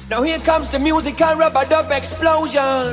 Now here comes the musical rub-a-dub explosion.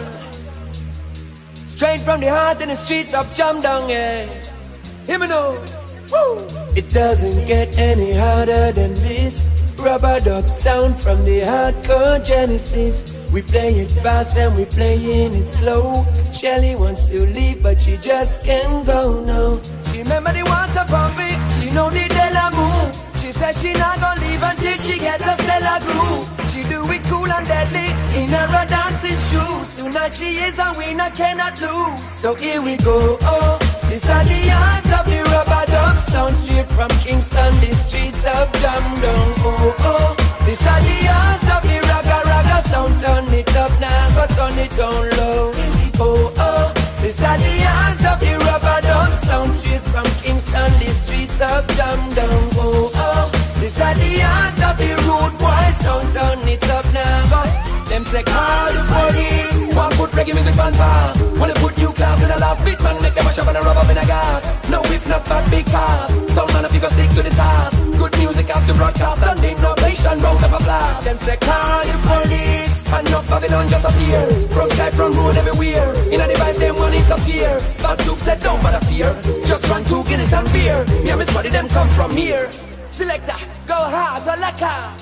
Straight from the heart in the streets of Jamdong, yeah. Hear me now. Woo! It doesn't get any harder than this. Rub-a-dub sound from the hardcore genesis. We play it fast and we playing it slow. Shelly wants to leave but she just can't go now. She remember the water pumping, she know the Della move. She says she not gonna leave until she gets a stellar groove. She do it cool and deadly in her dancing shoes. Tonight she is a winner, cannot lose. So here we go, oh. This are the art of the rub-a-dub sound. Straight from Kingston, the streets of Jamdong, oh oh. This are the art of the ragga-ragga sound. Turn it up now, go turn it down low. Oh oh. This are the art of the rub-a-dub sound. Straight from Kingston, the streets of Jamdong, oh oh. This are the art of the rude boy sound. Turn it up now, go. Them say call the police. One put reggae music on fast. Wanna put new class in the last beat, man. Make them a shove and a rub up in a gas. No whip, not bad big cars. Some man if you go stick to the task. Good music after broadcast. Standing ovation, round up a blast. Them say call the police. And no Babylon just appear. Proscribe from road everywhere. In a vibe them want interfere. Bad soup said don't bother fear. Just run 2 Guinness and beer. Me and Miss Buddy them come from here. Selector, go hard or lacquer.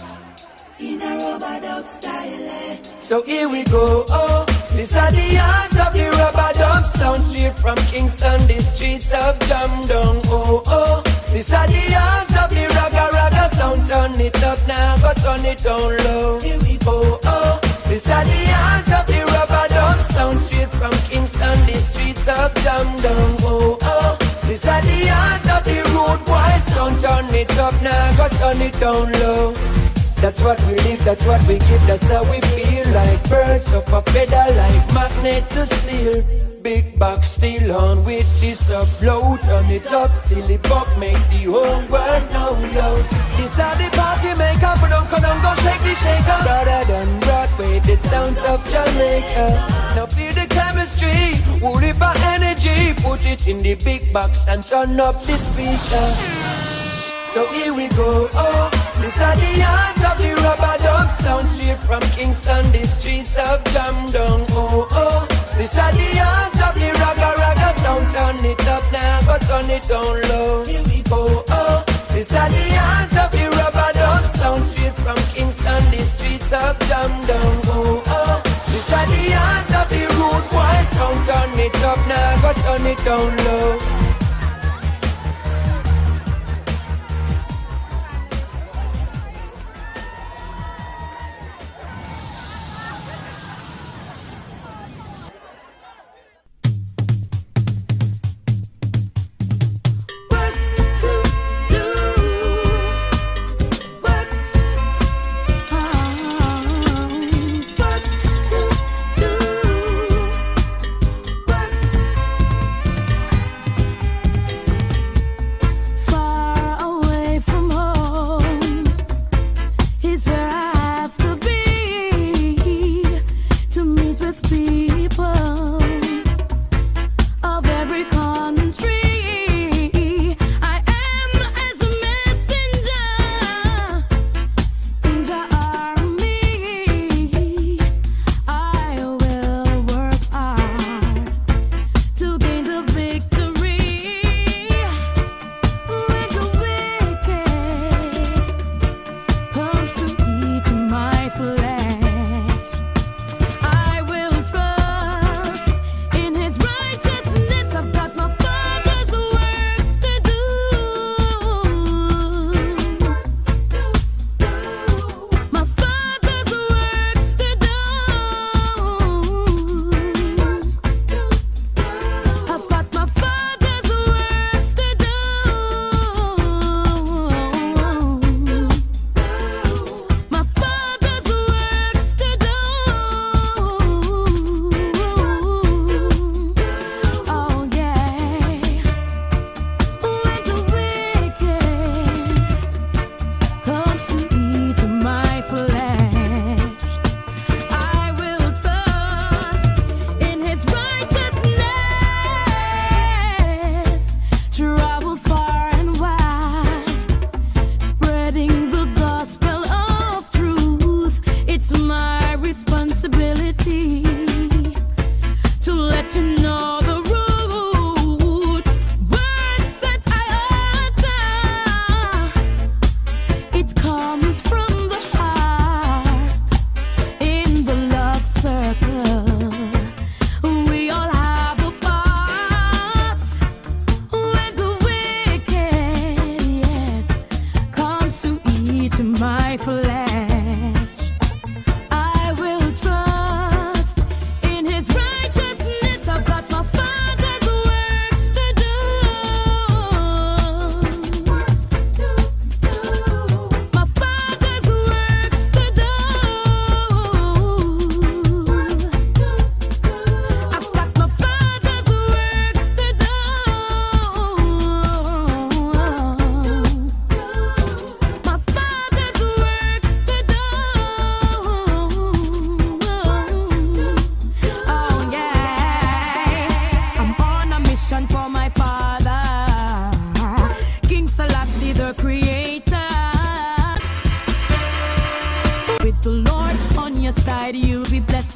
In a rub-a-dub style, eh? So here we go, oh. This are the art of the rub-a-dub sound. Straight from Kingston, the streets of Jamdong, oh oh. This are the art of the ragga-ragga sound. Turn it up now, go turn it down low. Here we go, oh. This are the art of the rub-a-dub sound. Straight from Kingston, the streets of Jamdong, oh oh. This are the art of the rude boy sound. Turn it up now, go turn it down low. That's what we live, that's what we give, that's how we feel. Like birds up a feather, like magnet to steel. Big box still on with this upload. Turn it up till it buck, make the whole world know, yo. This are the party maker, but don't go shake the shaker. Rather than Broadway, the sounds of Jamaica. Now feel the chemistry, wool it by energy. Put it in the big box and turn up the speaker. So here we go, oh. This are the art of the rub-a-dub sound. Straight from Kingston, the streets of Jamdong, oh oh. This are the art of the ragga-ragga sound. Turn it up now, go turn it down low. Here we go, oh. This are the art of the rub-a-dub sound. Straight from Kingston, the streets of Jamdong, oh oh. This are the art of the rude boy sound. Turn it up now, go turn it down low. I will trust.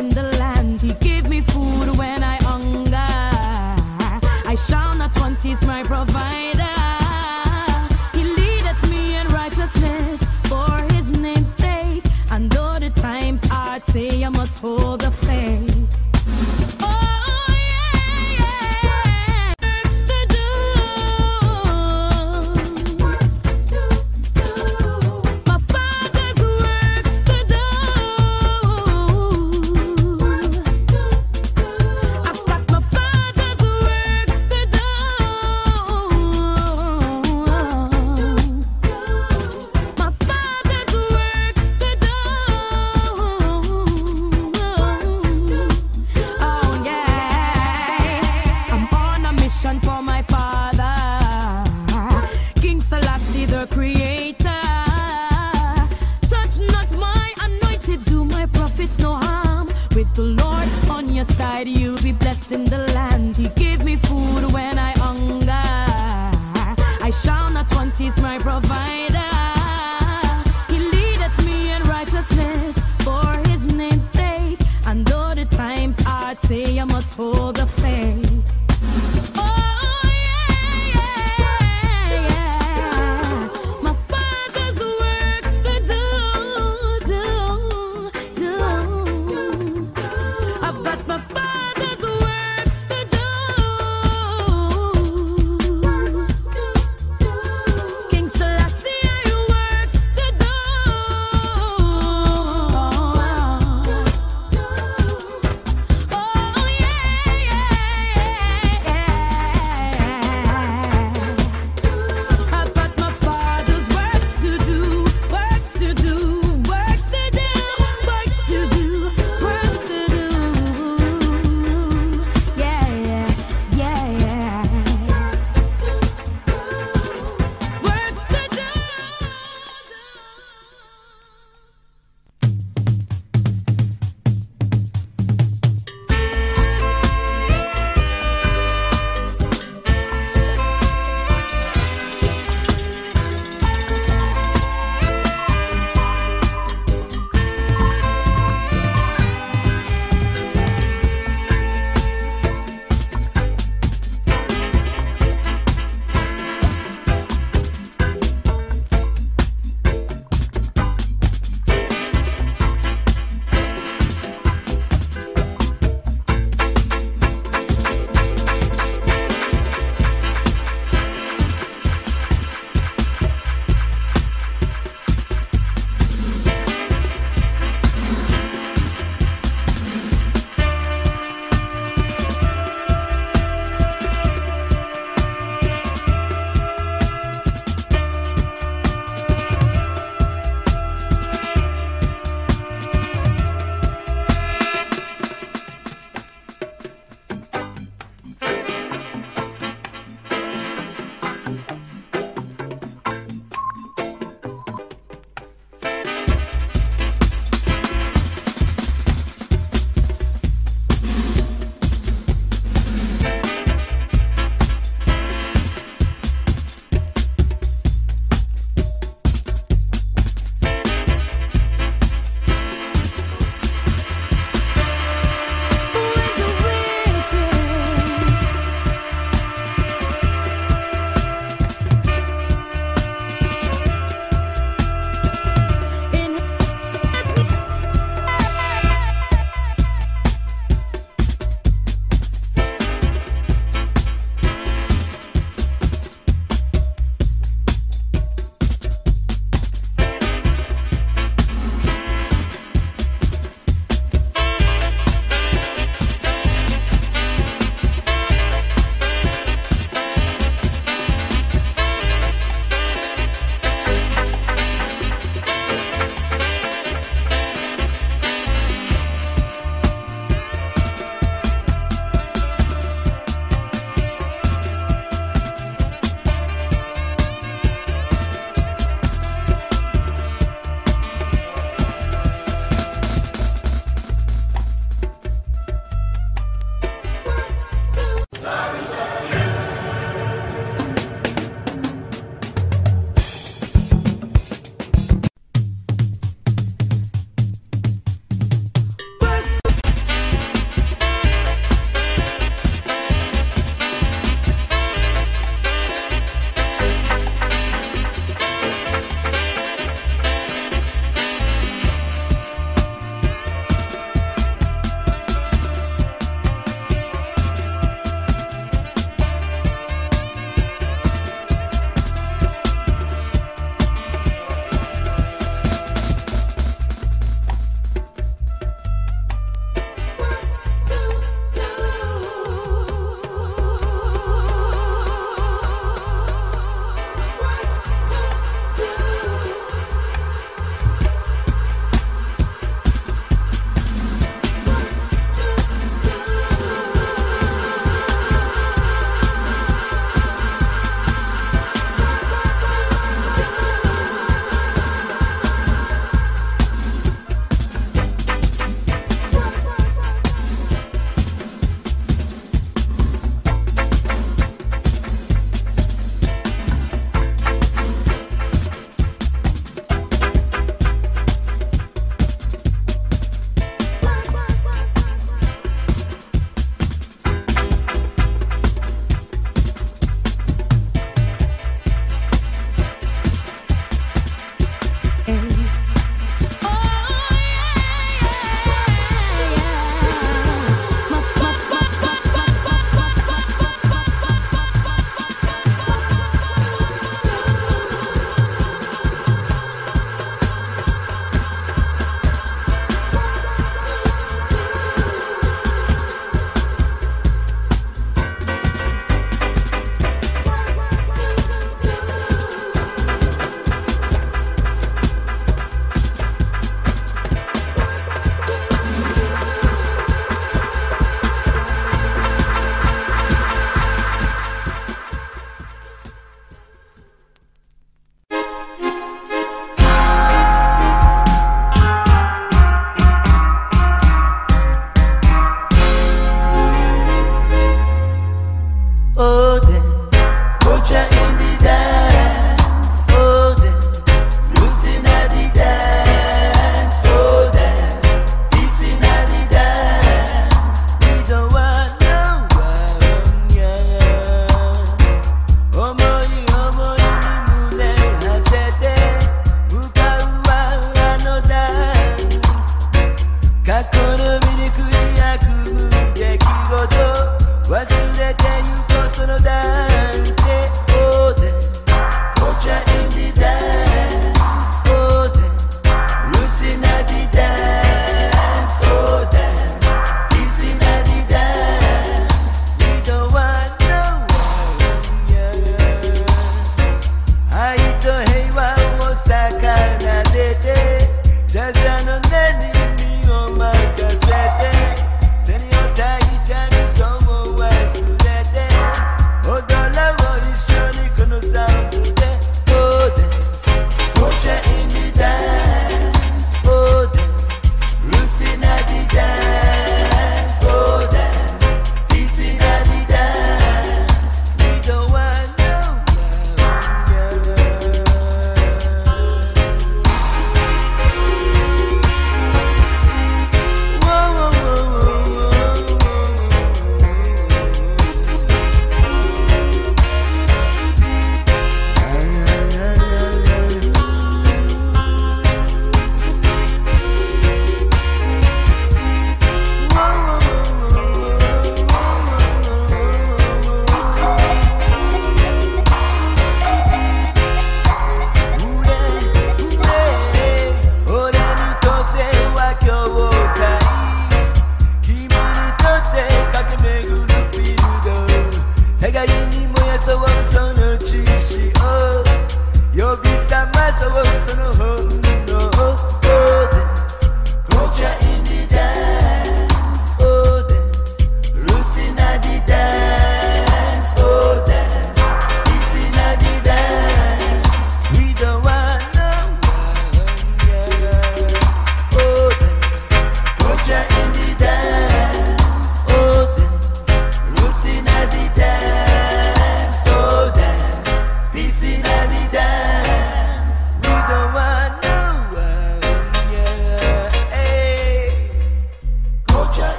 in the land. He gave me food when I hunger. I shall not want, he's my provider. He leadeth me in righteousness for his name's sake. And though the times hard, say I must hold the faith. You'll be blessed in the land. He gave me food when I hunger. I shall not want, he's my provider. He leadeth me in righteousness for his name's sake. And though the times hard, say I must hold the faith.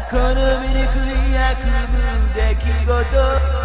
この醜い悪夢出来事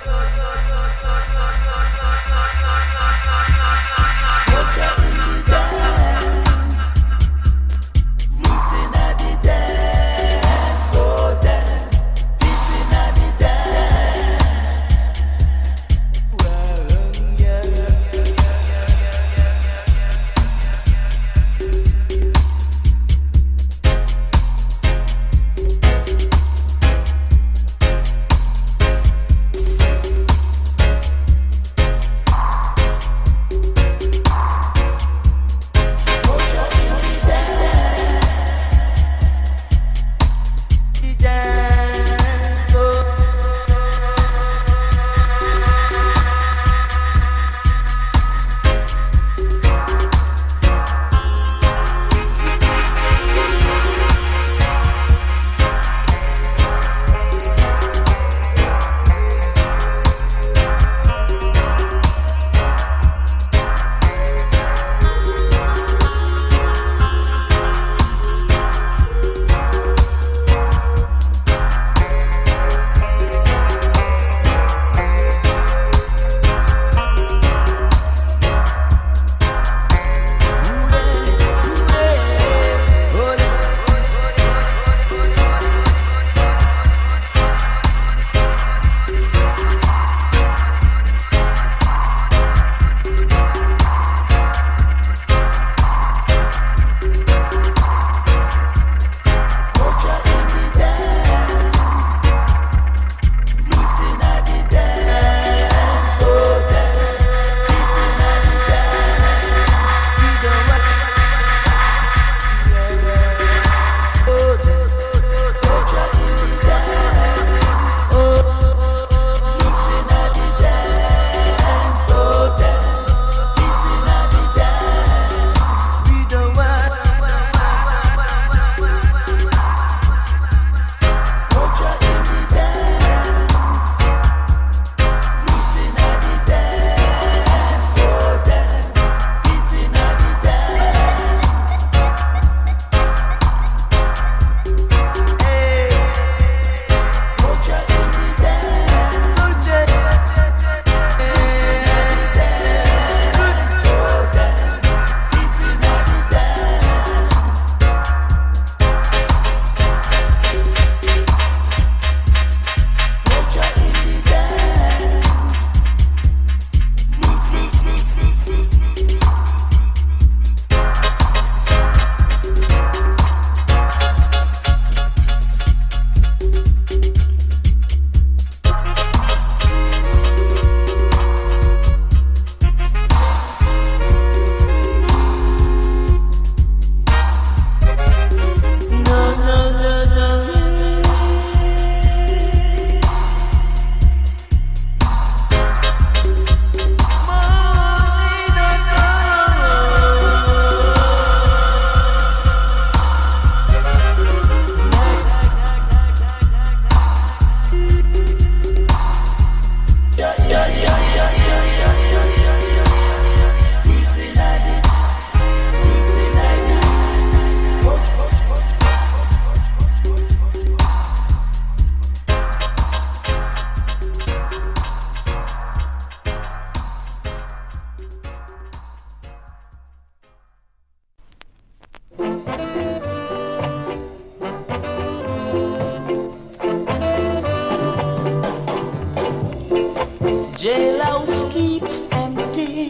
Jailhouse keeps empty,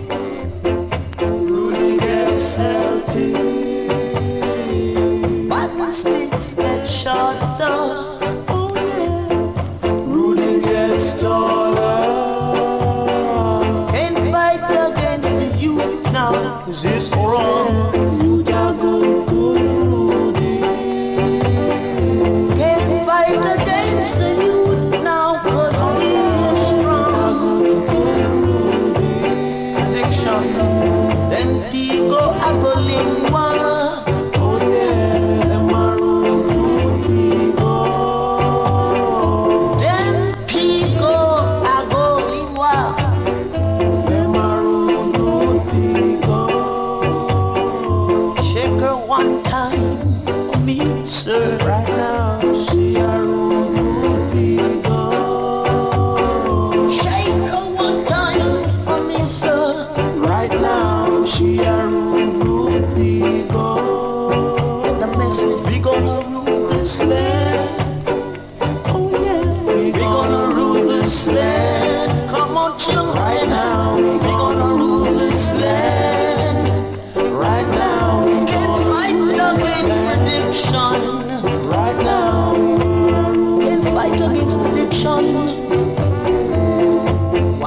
Rudy gets healthy, button sticks get shorter, oh yeah, Rudy gets taller. Can't fight against the youth now, 'cause it's wrong. You just go Rudy. Can't fight against the youth now, 'cause he is strong.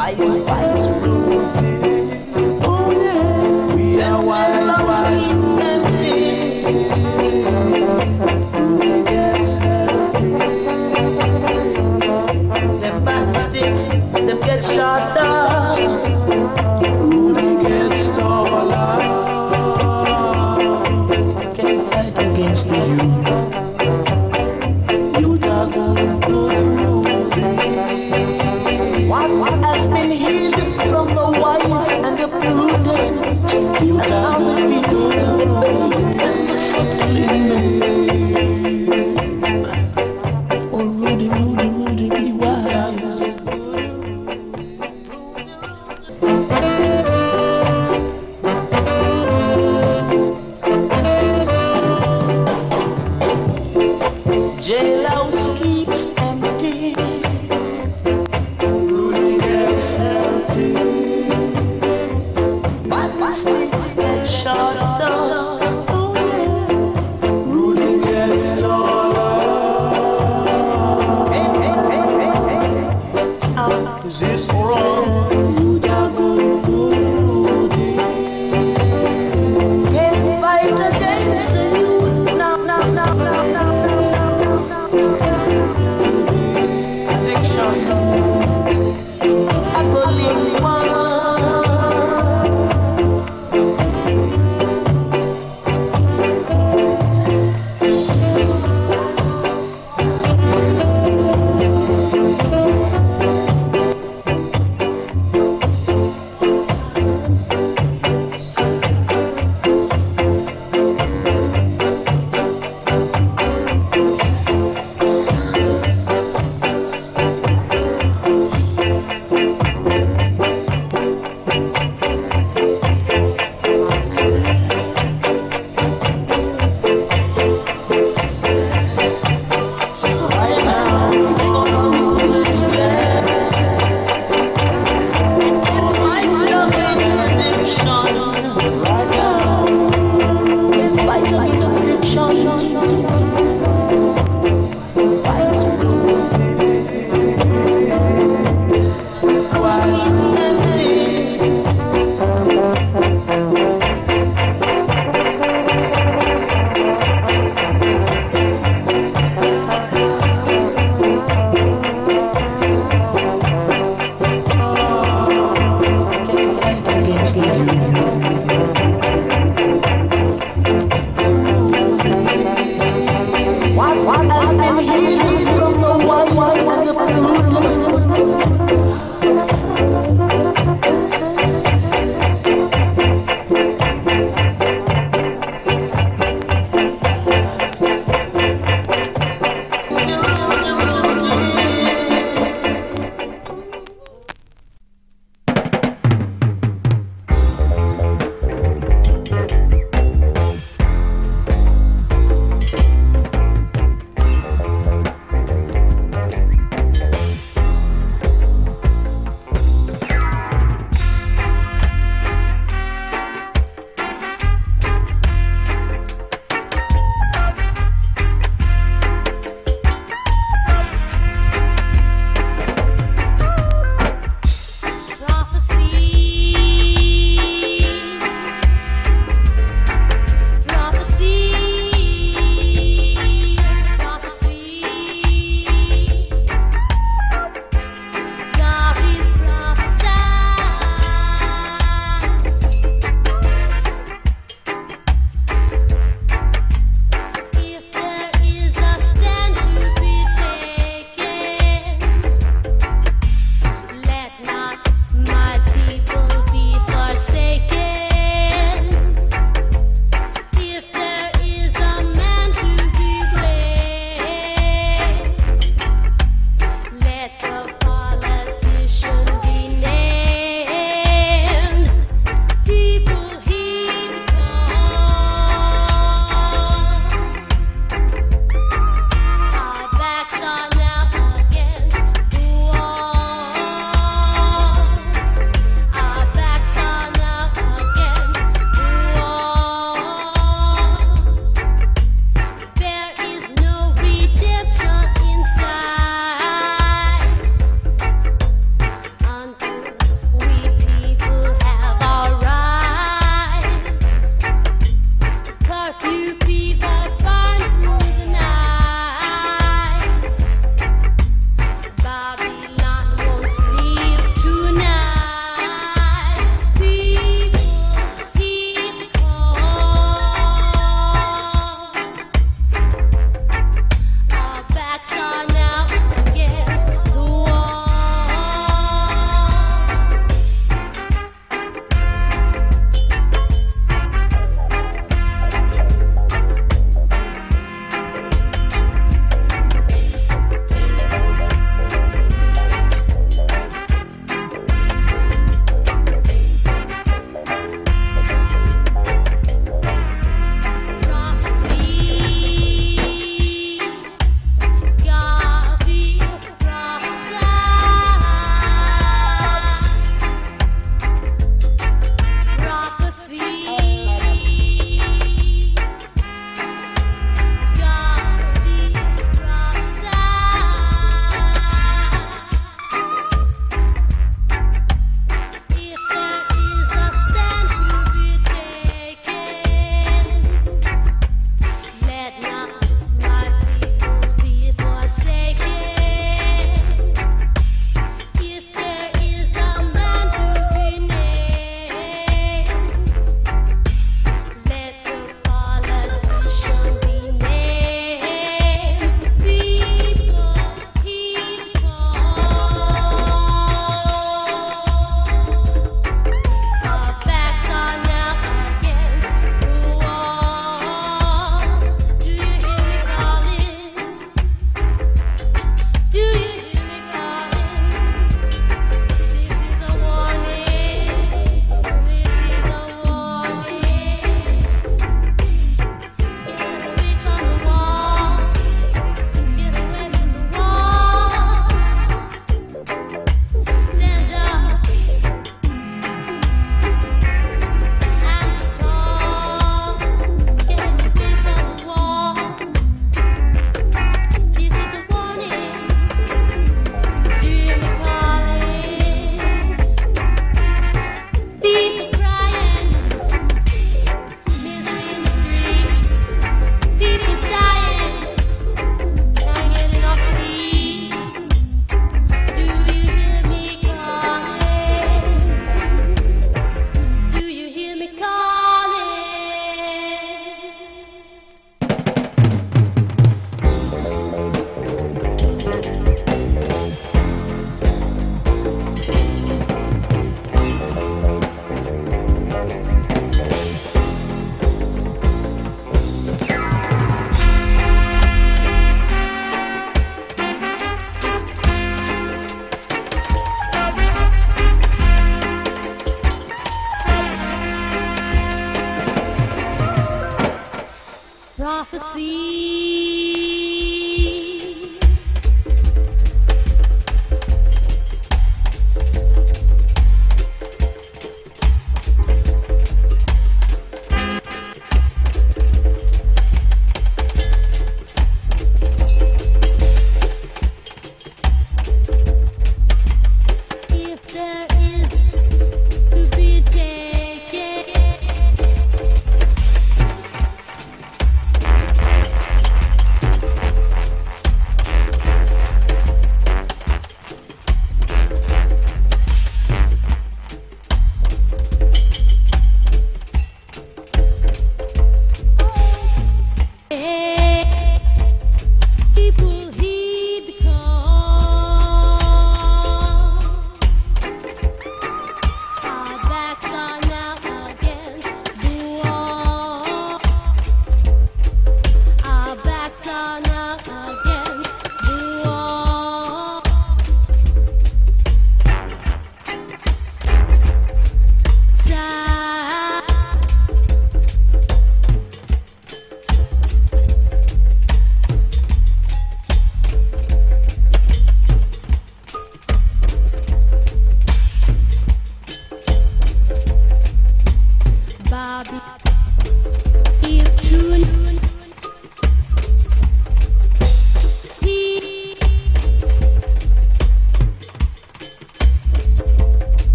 wise Rudy. Oh yeah, we are wise empty. Rudy gets healthy. Them back sticks, them get shot up. Rudy gets taller. Can't fight against the youth. What has been hidden from the wise and the prudent has now revealed to the babe and the suckling. Oh, Rudy, Rudy, Rudy, be wise. Jailhouse keeps empty. Rudy gets empty. But sticks get shot up. Oh yeah. Rudy gets taller. Is this wrong? You are good, Rudy. Can't fight against the youth. No. Addiction, I go live one. What has been hidden from the wise and the prudent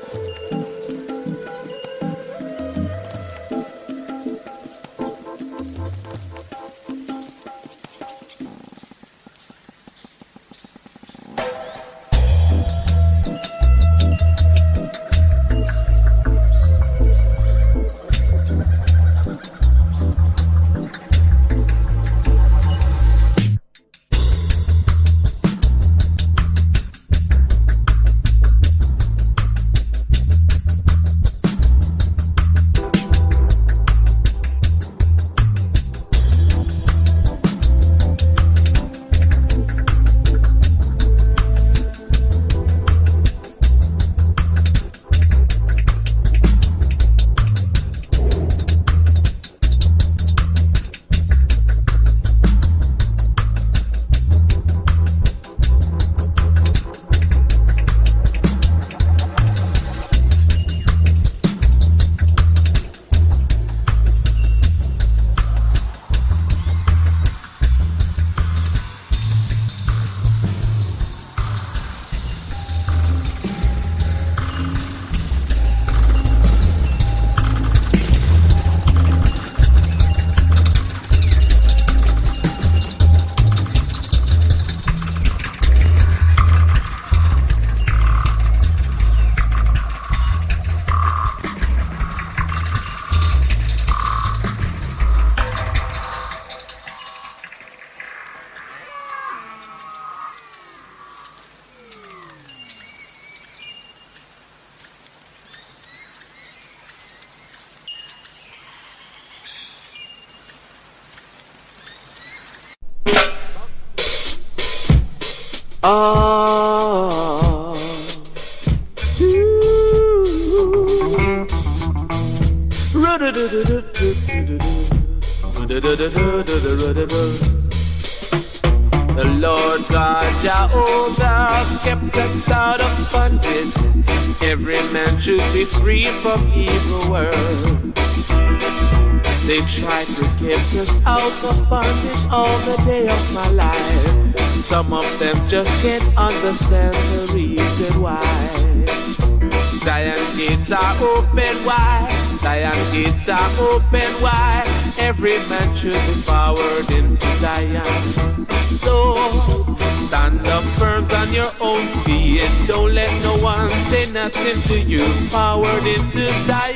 The Lord God Jehovah kept us out of bondage. Every man should be free from evil world. They tried to keep us out of bondage all the day of my life. Some of them just can't understand the reason why. Zion gates are open wide. Zion gates are open wide. Every man should be forward into Zion. So stand up firm on your own feet. Don't let no one say nothing to you. Forward into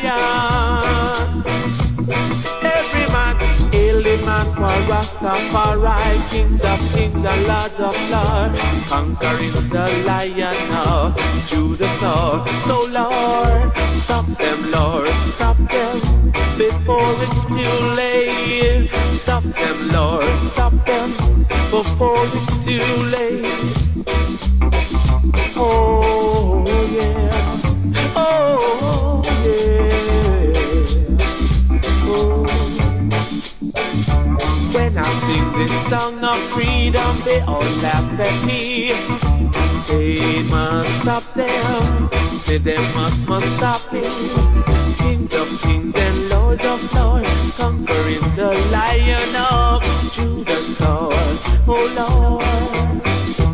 Zion. Every man, ailing man, for Rastafari, King of Kings, the Lord of Lords, conquering the Lion of Judah. So Lord, stop them, Lord, stop them before it's too late. Stop them, Lord, stop them before it's too late. Oh yeah, oh yeah. When I sing this song of freedom, they all laugh at me. They must stop them, say they must stop him. King of kings and Lord of lords, conquering the Lion of Judah's sword. Oh Lord,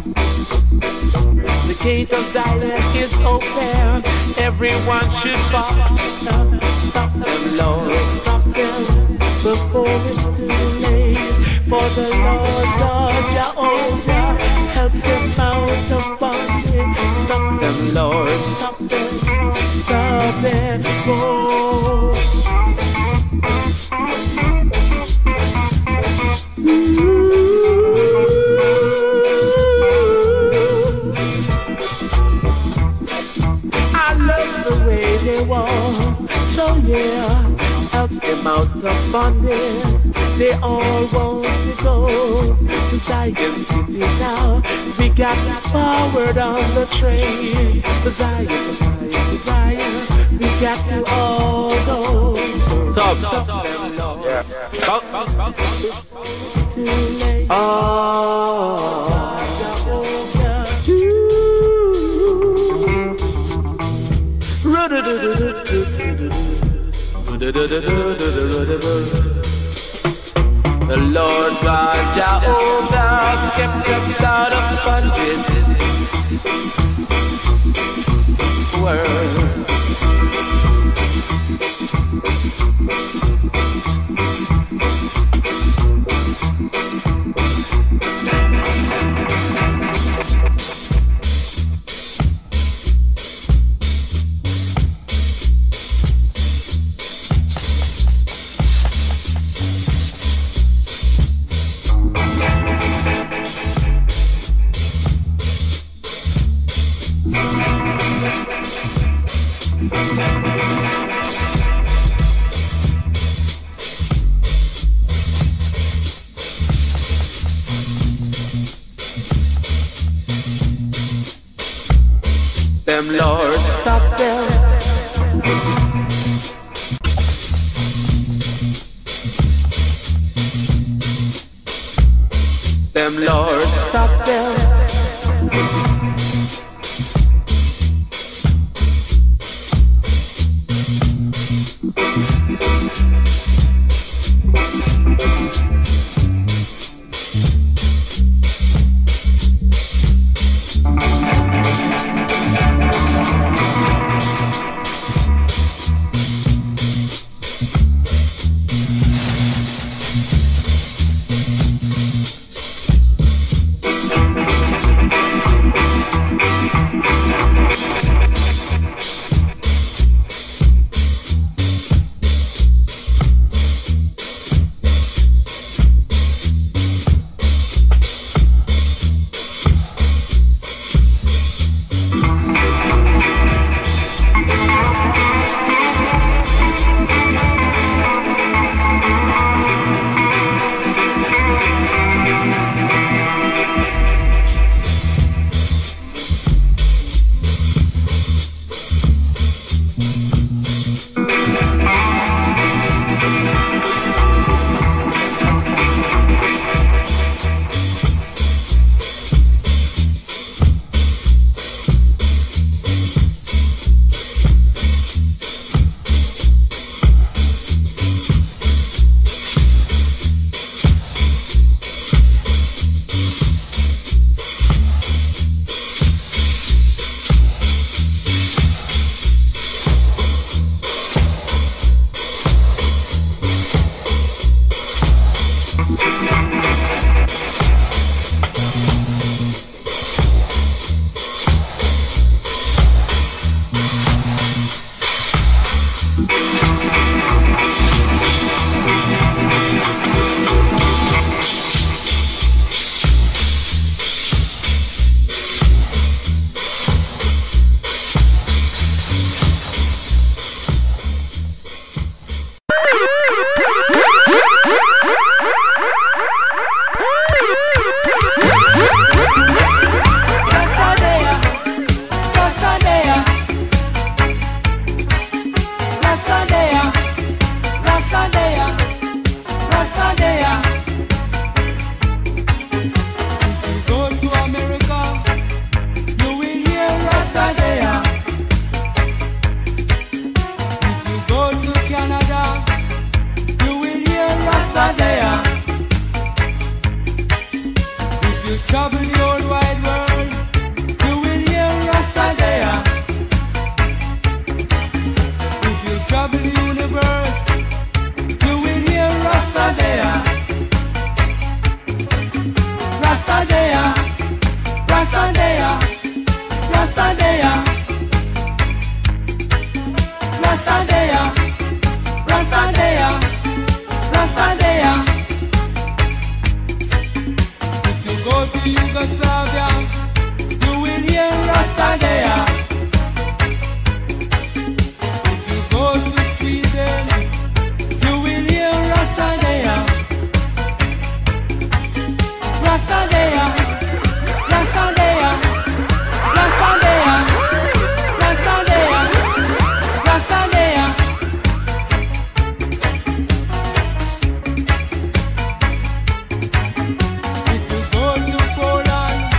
the gate of Zion is open. Everyone should fall. Stop them, Lord, stop them before it's too late. For the Lord God Jehovah help them out of bondage. Stop them, Lord, stop them, stop them. Oh. I love the way they walk, so yeah, help them out of bondage. They all want to go to Zion City now. We got forward on the train. Zion, Zion, Zion. We got to all go. Stop them, Lord. Yeah. Too late. Oh. The Lord God Jehovah kept us out of bondage. Word. Them Lord, stop them. Them Lord, stop them. Poland,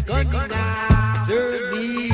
second after me.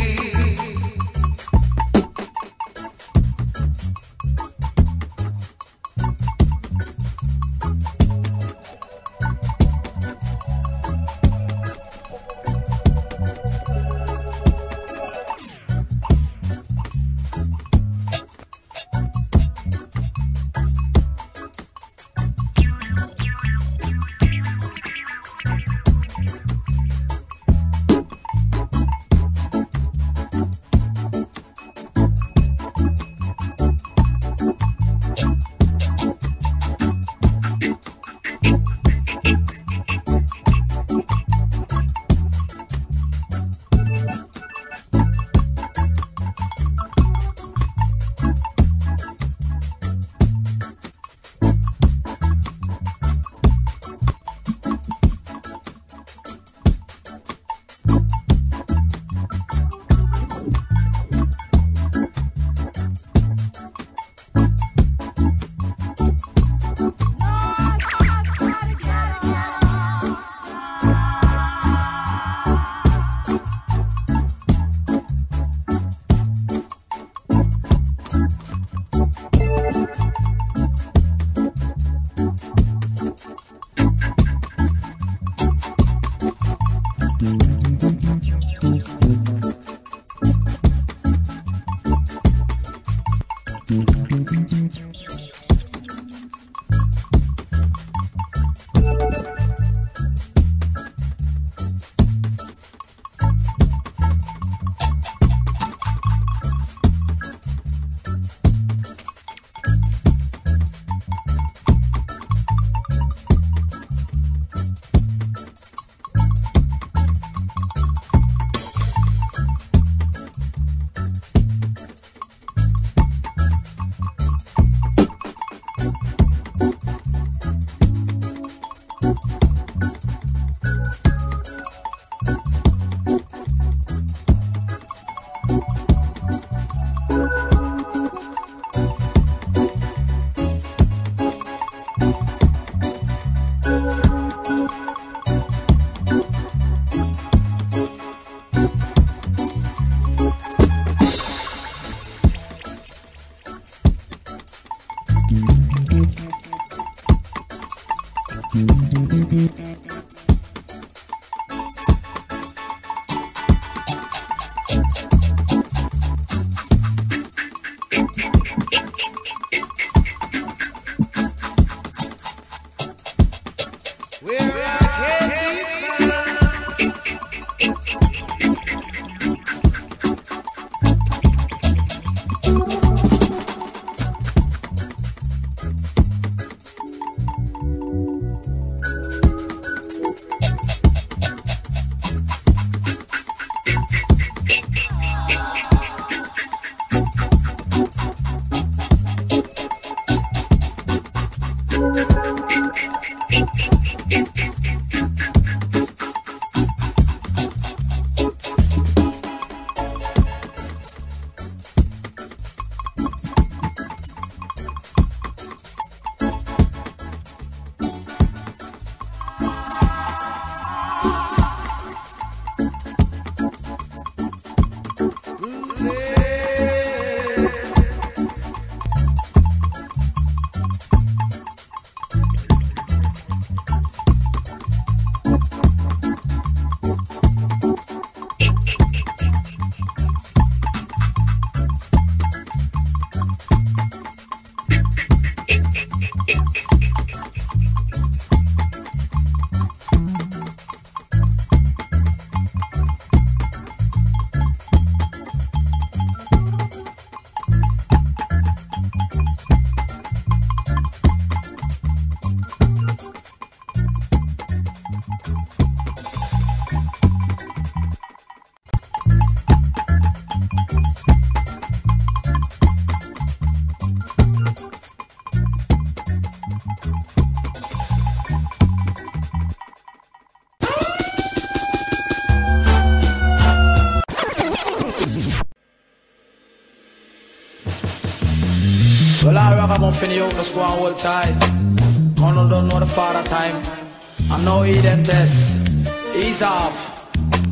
Well, I ragamuffin you just go and hold tight. Man, don't know the father time. I know he then test. Ease off.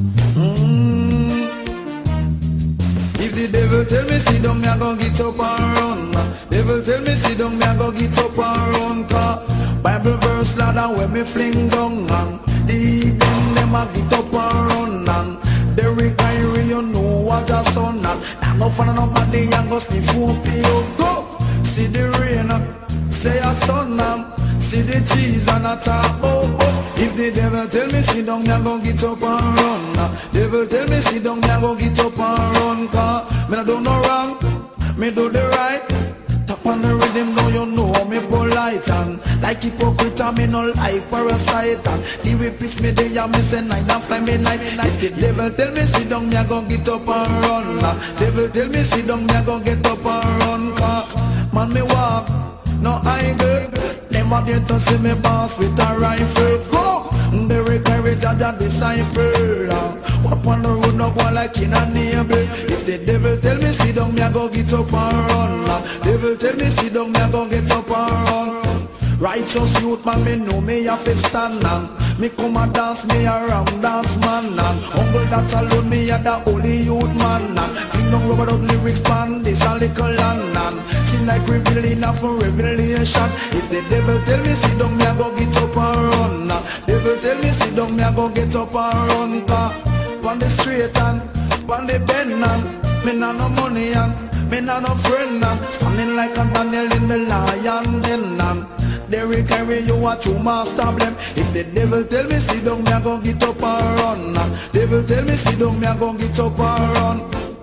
the devil tell me sit down, me a go get up and run. Devil tell me sit down, me a go get up and run. Cause Bible verse ladder where me fling down and the heathen them a get up and run and Derrick Kyrie you know what your son and now no fun nobody and go sniff up you go. See the rain, say a sun and see the cheese and a top. Oh. If the devil tell me sit down, me a go get up and run. Devil tell me sit down, me a go get up and run. Cause me not do no wrong, me do the right. Tap on the rhythm, now you know me polite and like hypocrite and me no like parasite and the way pitch me there and me say night and fly me night. If the devil tell me sit down, me a go get up and run. Devil tell me sit down, me a go get up and run. Cause man me walk, no idle. Never did to see me boss with a rifle. Go, Derrick Kyrie Jaja disciple. Up on the road, no go like in a neighbor. If the devil tell me sit down, me a go get up and run. Devil tell me sit down, me a go get up and run. Righteous youth man, me know me have to stand and me come a dance, me a ram dance man and humble that alone, me a the holy youth man and fling down rubber up lyrics pan, this a little land and seem like revealing a for revelation. If the devil tell me sit down, me a go get up and run. Devil tell me sit down, me a go get up and run. On the street and on the bend and me nah no money and me nah no friend and standing like a Daniel in the lion den and Derrick Kyrie you a true master blame. If the devil tell me sit down, me a go get up and run. Devil tell me sit down, me a go get up and run.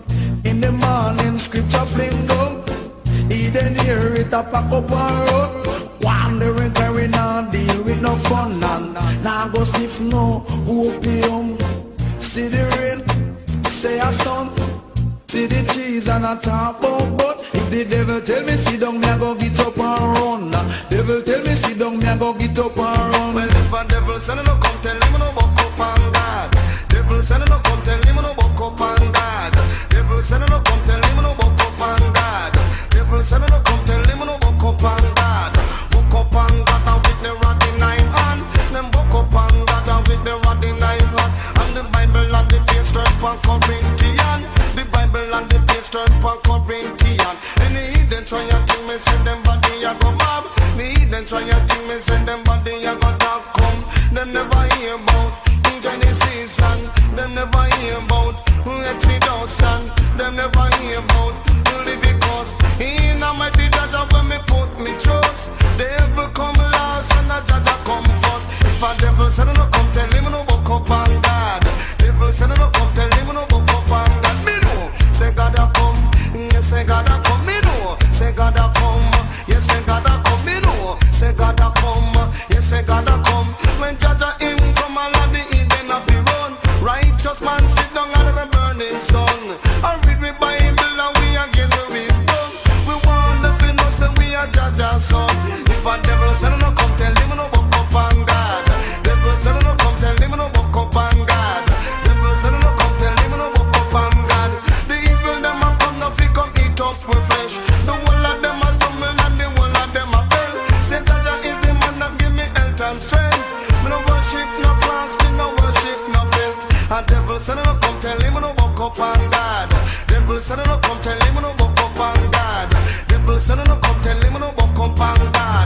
In the morning scripture fling down, Eden hear it a pack up and run. One Derrick Kyrie nah deal with no fun and nah go sniff no opium. See the rain, say a sun, see the cheese and a top of but if the devil tell me sit down, me a go get up and run. Devil tell me sit down, me a go get up and run. Well, if a devil send no come tell him no buck up and God. Devil send no come tell him no buck up and God. Devil send no come tell him no buck up and God. Devil send no come tell him no buck up and God. Buck up and God and with the rod in nine hand. Them buck up and God and with the rod in nine hand. And the Bible and the page turn for Corinthian. The Bible and the page turn for Corinthian. Any heathen try to think me say them body a go mob. The heathen try to think me say them body a go talk come. Them never hear about Genesis and them never hear about Exodus and them never hear about Leviticus. In a mighty Jaja when me put me trust, the devil come last and the Jaja come first. If a devil say no come tell him no buck up and God. Devil say no come tell him no buck up and God. Me know say God a come, yes say God a come. Me know say God a come, yes say God a come. Me know say God a come, yes say God a come. When Jaja him come along the Eden of the run, righteous man sit down under the burning sun. I read me Bible and we again the wisdom. We want to know say we are Jaja's son. If a devil say no come tell him no buck up and God. Devil say no come tell him no buck up and God. Devil say no come tell him no buck up and God. The evil them a come no fi come eat up with flesh. The whole of them a stumble and the whole of them a fail. Say Jaja is the man that give me health and strength. Me no worship no plants, me no worship no filth. And devil say no come tell him no buck up and God. Devil say no come tell him no buck up and God. Devil say no come tell him no buck up and God.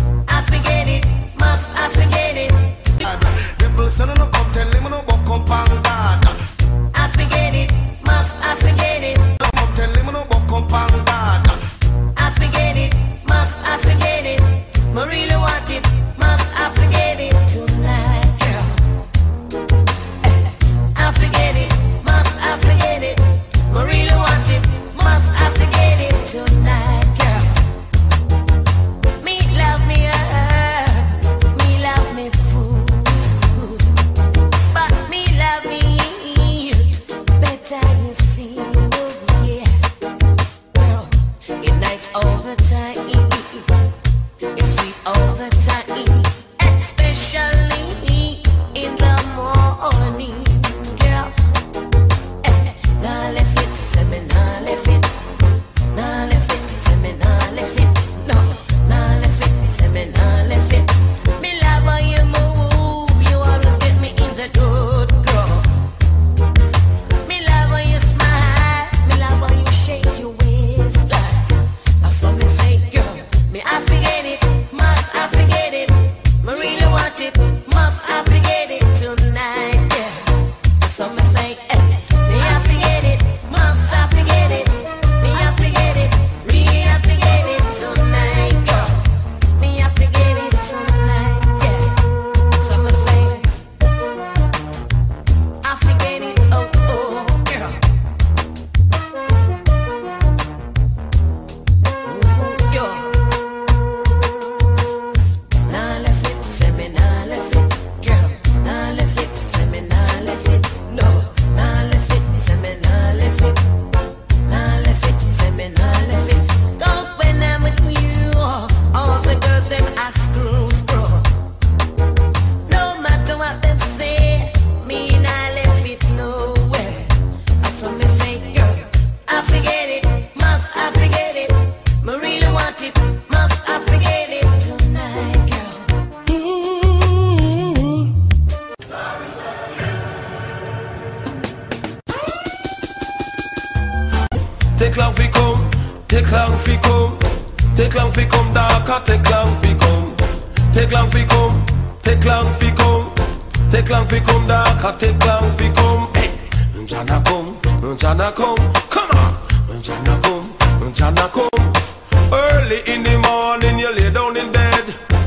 I forget it, must I forget it? Devil say no come tell him no buck up and God. I forget it, must I forget it? Come tell him no buck up and God. I forget it, must I forget it? I really want it, must I forget it tonight, girl? I forget it, must I forget it? I really want it, must I forget it tonight, girl? Me love me her, me love me fool, but me love me Take long fi come, take long fi come. Take long fi come, darker, take long fi come. Take long fi come, take long fi come. Take long fi come, darker, take long fi come. Hey, Jana come, Jana come, come on. Jana come, Jana come. Early in the morning you lay down in bed.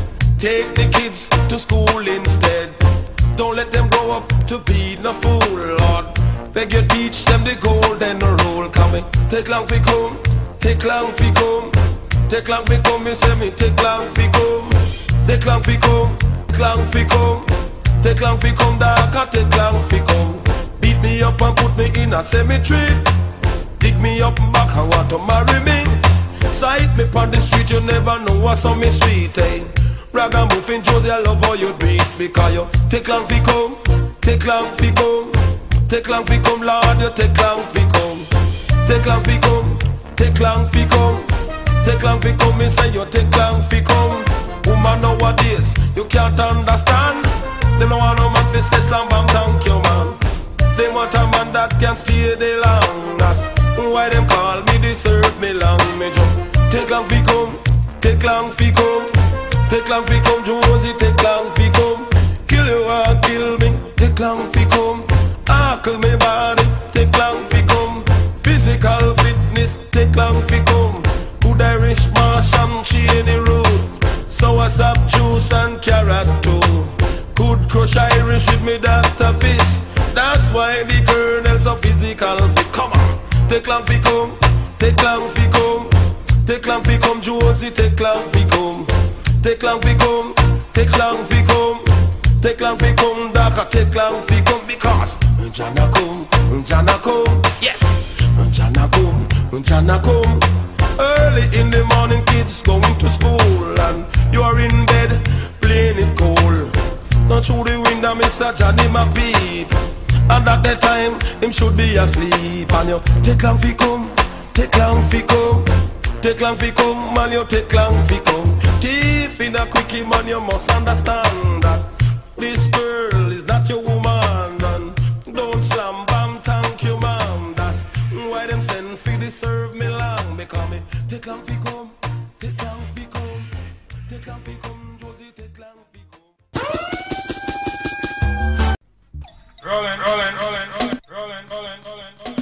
Take the kids to school instead. Don't let them grow up to be no fool, Lord. Beg you teach them the golden rule. Coming, take long fi come, take long fi come. Take long fi come, me say me take long fi come. Take long fi come, long fi come. Take long fi come, darker, take long fi come. Beat me up and put me in a cemetery. Dig me up back and want to marry me. Sight me on the street, you never know what's on me sweet, eh? Ragamuffin Josie, I love how you do it. Because you take long fi come, take long fi come. Take long fi come, Lord, you take long fi come. Take long fi come, take long fi come. Take long fi come, me say you take long fi come. Woman nowadays, you can't understand. They don't want no man fi say slam bam thank you man. They want a man that can stay the long. That's why them call me deserve me long. Me just take long fi come, take long fi come. Take long fi come, Josie, take long fi come. Kill you or kill me, take long fi come. Hackle me body, take long fi come. Physical fitness, take long fi come. Good Irish mash and Cheney road. Sour sap juice and carrot too. Good crush Irish with me Dr. Fish. That's why the kernels of physical fit. Come on, take long fi come, take long fi come. Take long fi come, Josie, take long fi come. Take long fi come, take long fi come. Take long fi come, darker, take long fi come. Because Jana come, Jana come. Yes, Jana come, Jana come. Early in the morning, kids going to school, and you are in bed playing it cold. Not through the window, Mr. Johnny McBeat. And at that time, him should be asleep. And you take long fi come, take long fi come. Take long fi come, man, you take long fi come. Thief in a quickie, man, you must understand that this girl is not your woman. And don't slam bam, thank you, ma'am. That's why them send fi deserve me long. Because me take long fi come, take long fi come. Take long fi come, Josie, take long fi come. Rolling, rolling, rolling, rolling, rolling, rolling, rolling, rolling.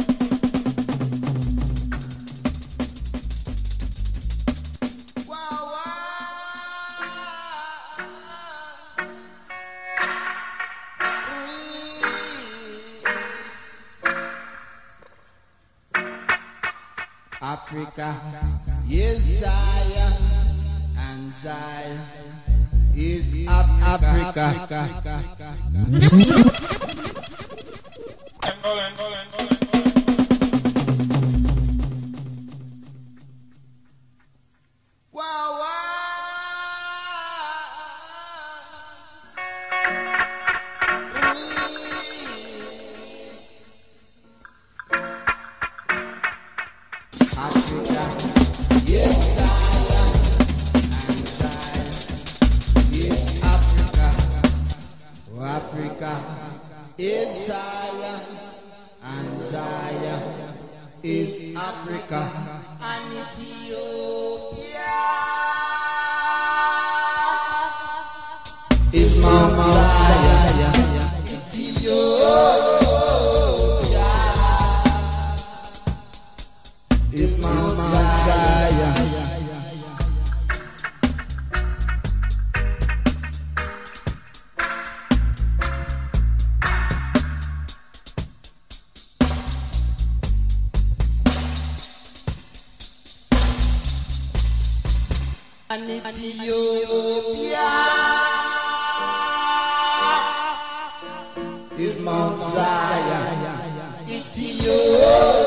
Africa is Zion, and Zion is Africa. Wow, wow. Africa is Zion, and Zion is Africa, and Ethiopia is Mount Zion. Ethiopia is Mount Zion. And Ethiopia is Mount Zion. Ethiopia.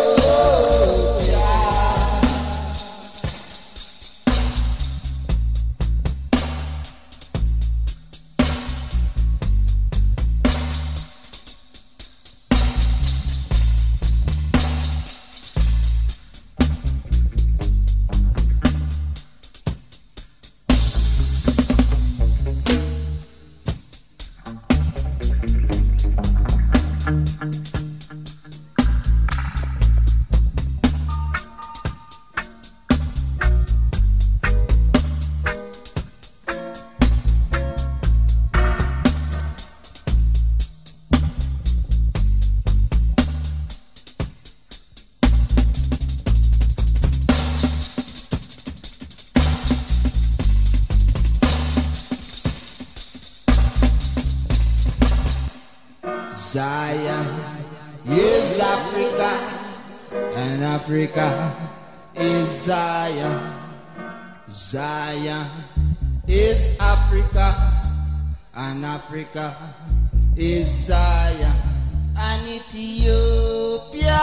Zion is Africa, and Africa is Zion. Zion is Africa, and Africa is Zion, and Ethiopia.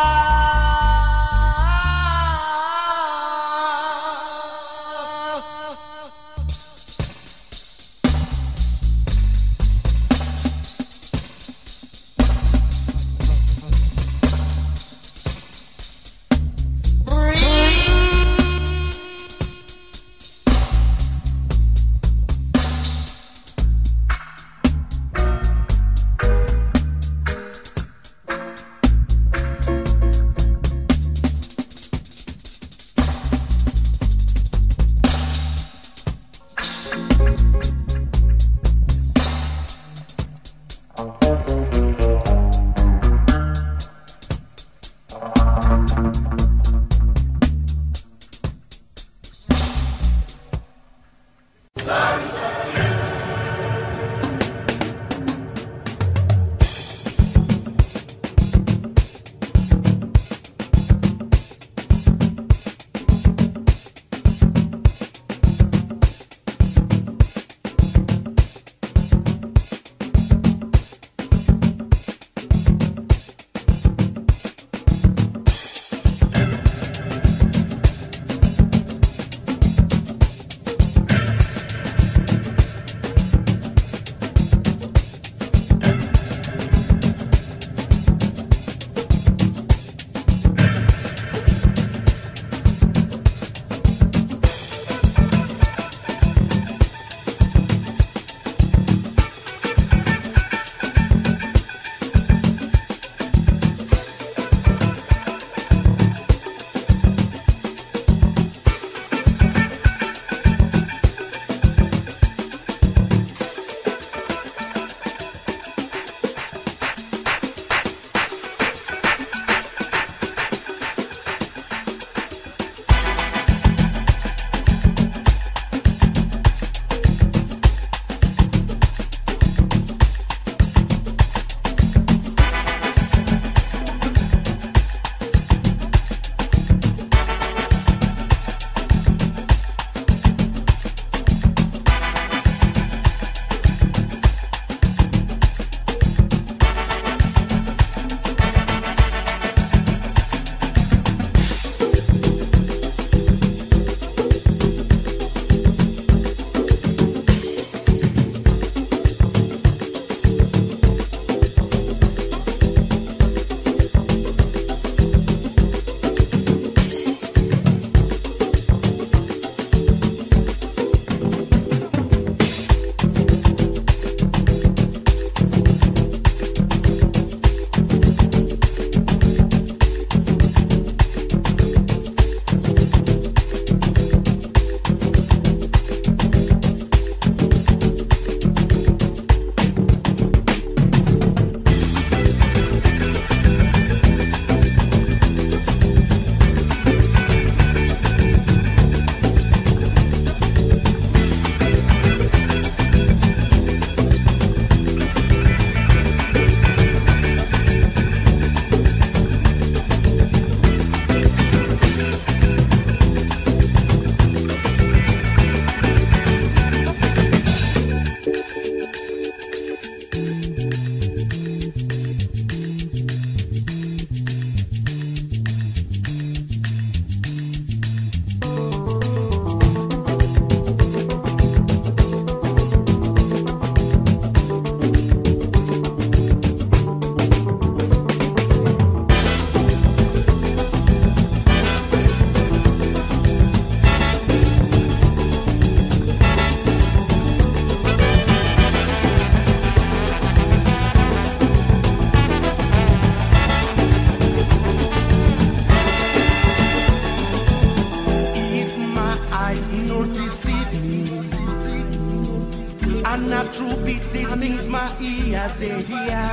And not true beat the things my ears they hear.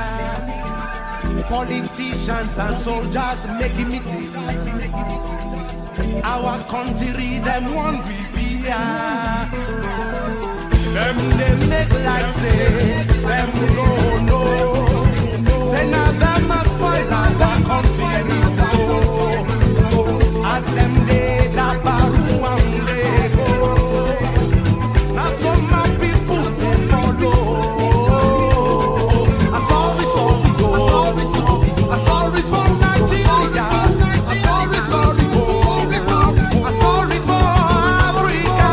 Politicians and soldiers making me see. Our country, them one we be. Them they make like say, them no. Say now them must spoil our country. So as them day that baru and they go. Now some my people they follow. I'm sorry, sorry, go. I'm sorry for Nigeria. I'm sorry, sorry, go. I'm sorry for Africa.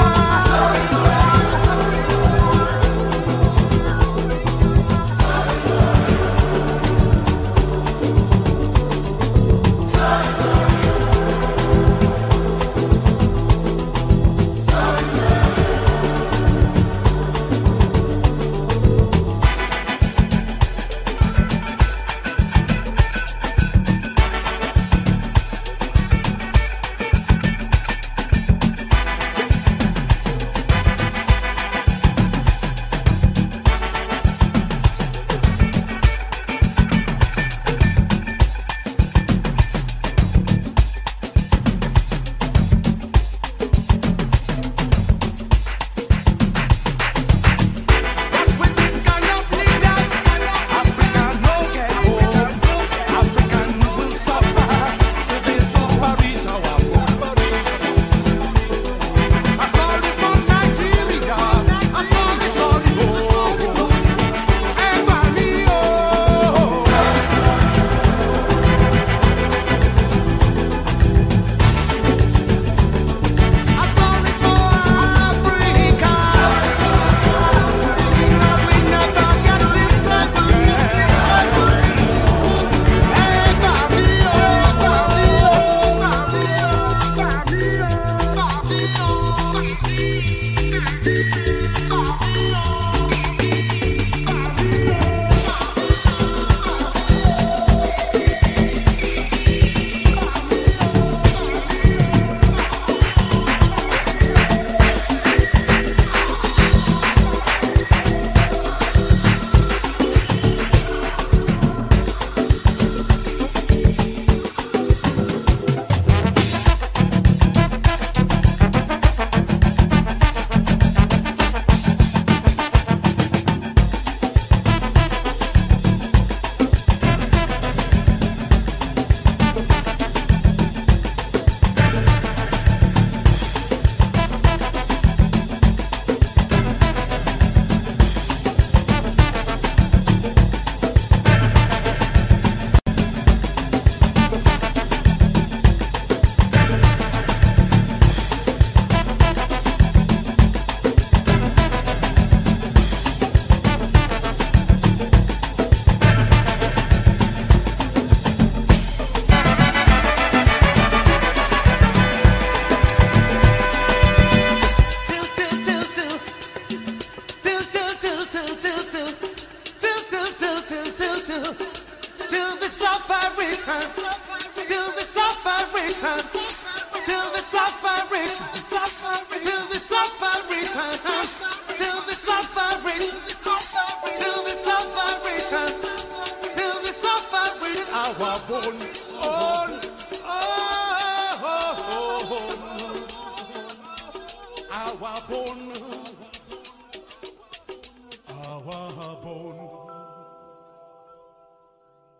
Our bone.